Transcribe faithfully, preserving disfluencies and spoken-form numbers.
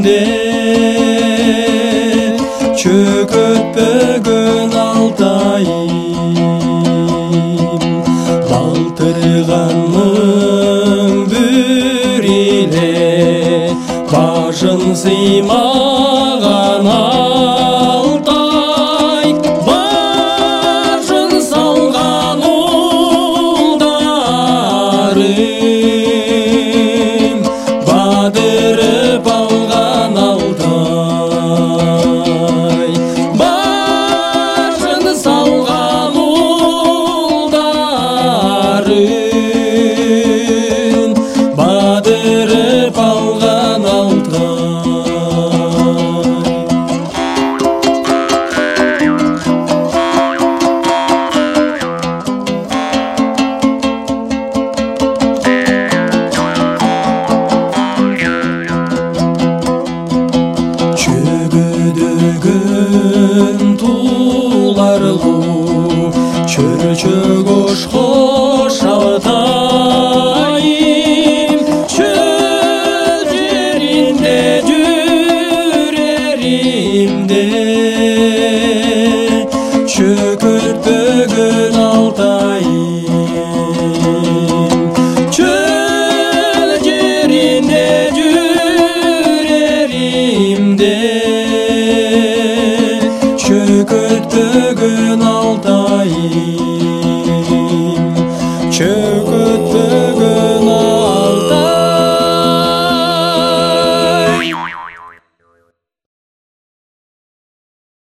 чөкөтпөгөн Алтайым, балтырганның бүр иле башын сыймаган Алтай, башын салган улдарым бадырып алган Алтай, башын салган улдарын бадырып алган Алтай. Чөгөдөгөн туларлуу чөрчө кош кош Алтайым, чөл жеринде жүреримде чөкөтпөгөн Алтайым, чөл жеринде жүреримде чөкөтпөгөн Алтайым.